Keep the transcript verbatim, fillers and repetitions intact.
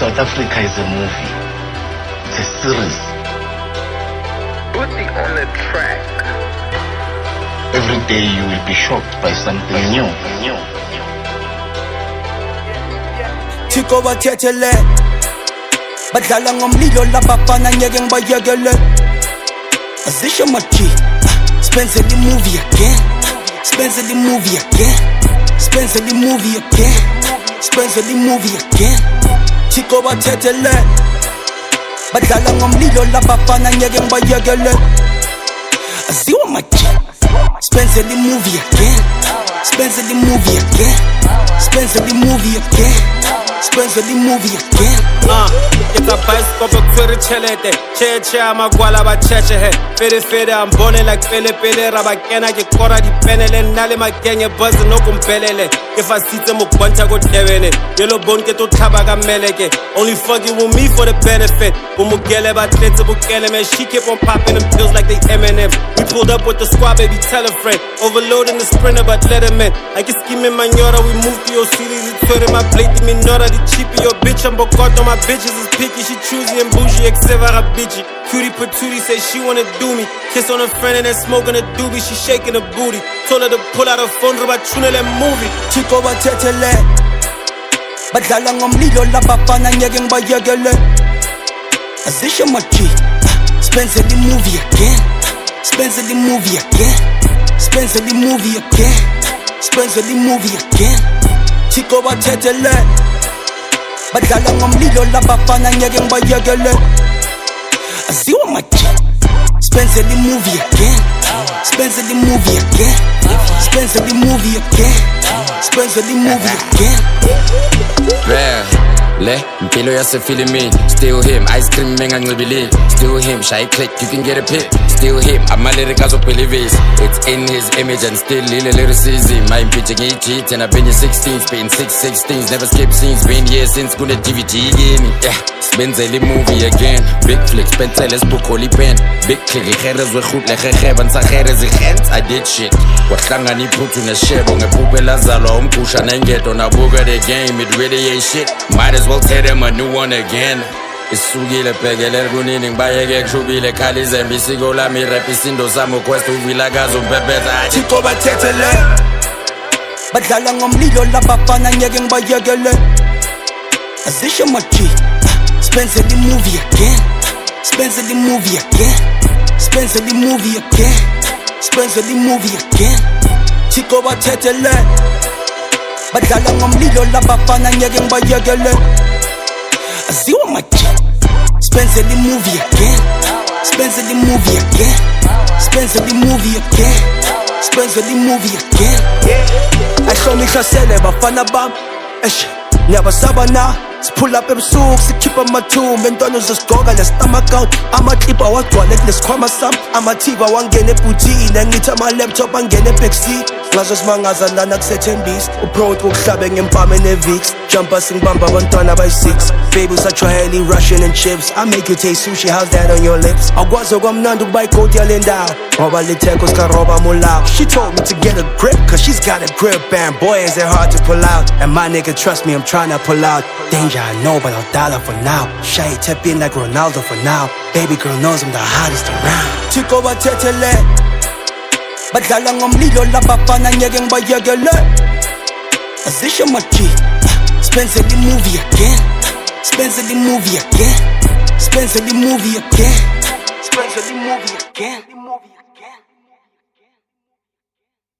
South Africa is a movie. It's a series. Booty on the track. Every day you will be shocked by something new. New. Chiko bathetele badlala ngomlilo labafana ngeke ngibayekele azisho maji Spencer the movie again Spencer the movie again Spencer the movie again Spencer the movie again Chiko bathetele badlala ngomlilo labafana ngeke ngibayekele aziwa maji Spencer the movie again Spencer the movie again Spencer the movie again Spencer the movie again. Uh, it's a bicycle for chelete. Che che amagwala ba cheche he. Fede fede I'm born like pele pele rabakena ke kora di penele nale magenge buzz no kumpelele. If I see them ukwanta go devene. Yellow bone ke to thaba ka meleke. Only fucking with me for the benefit. Umugele ba tletse bukele man. She keep on popping them pills like they M and M. We pulled up with the squad, baby, tell a friend. Overloading the sprinter, but let him in. I can scheme in Manyora, we moved to your city. It's my plate, me nora. The cheapy, your bitch, I'm bokoto, my bitches is picky. She choosy and bougie, except her bitchy. Cutie patootie say she wanna do me. Kiss on her friend and then smoking a doobie. She shaking her booty. Told her to pull out her phone, but tune that movie. Chiko bathetele badlala ngomlilo labafana ngeke ngibayekele azisho maji Spencer the movie again Spencer the movie again Spencer the movie again Spencer the movie again Chiko bathetele badlala ngomlilo labafana ngeke ngibayekele aziwa maji Spencer the movie again Spencer the movie again Spencer the movie again Spencer the movie again Man, le, mpilo yase feeling me. Still him, ice cream menga ngibilini. Still him, shy click, you can get a pic. Still him, I'm a lyric as a pelvis. It's in his image and still little lyricism. My pitching eight cheat and I've been here sixteen, spitting six sixteens, never skip scenes. Been here since good at D V D again. Yeah, Spencer the movie again. Big flick, Spencer let's book holy pen. Big click, geres we goed, lege geben, zageres igent. I did shit. Wahlanga ni put in a shebo, ngepupela zalo umkusha nengeto na buga the game. It really ain't shit. Might as well tell them a new one again. Isugile pegele kunini ngibayeke kushubile khali zembi siko lami rap isindo sami quest uvila gazo mbebeza Chiko bathetele badlala ngomlilo labafana ngeke ngibayekele azisho maji Spencer the movie again Spencer the movie again Spencer the movie again Spencer the movie again Chiko bathetele badlala ngomlilo labafana ngeke ngibayekele aziwa maji Spencer the movie again Spencer the movie again Spencer the movie again Spencer the movie again Ayisho mihlasele bafana bam Eish niyabasaba na Sipull up ebusuku sikhipha amathumba entwana uzosigoka le-stomach out amaklipha wagcwale kulesikhwama sami amathiva wangena ebhuthini ngithi ama-laptop angena ebackseat ngazo simangaza lana kusethembisa uprod wokuhlabe ngempama ene-vix jumpa singibamba abantwana abayi-six baby usajwayela i-Russian and chips I make you taste sushi, how's that on your lips akwazi okwamnandi ukuba ikoti yale ndawo ngoba litheko sikaroba mulawo she told me to get a grip cause she's got a grip and boy is it hard to pull out and my nigga trust me I'm trying to pull out danger I know but I'll dial her for now shy tap in like Ronaldo for now baby girl knows I'm the hottest around Chiko bathetele badlala ngomlilo labafana ngeke ngibayekele azisho maji Spencer the movie again Spencer the movie again Spencer the movie again Spencer the movie again